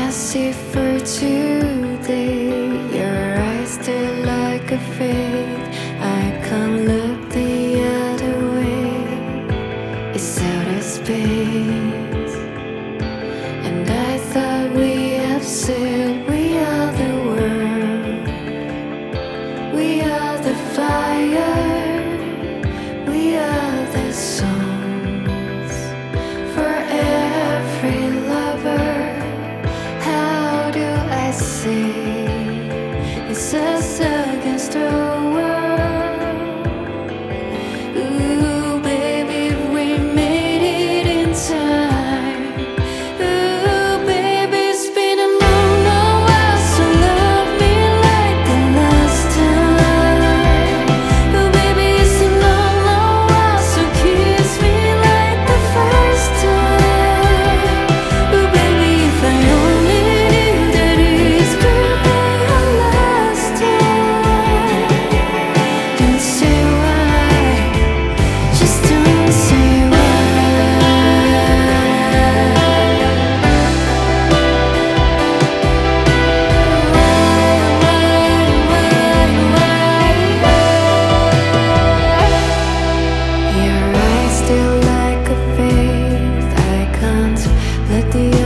see for today. Your eyes still like a fade. I can't look the other way. It's outer space, and I thought we have sailed. We are the world. We are the fire. We are the songs for every lover. How do I say it's us against the world? Ooh, baby, we made it in time. Ooh, baby, it's been a long, long while, so love me like the last time. Ooh, baby, it's a long, long while, so kiss me like the first time. Ooh, baby, if I only knew that this could be our last time. Don't say why, just don't say why. Your eyes still like a fade. I can't let the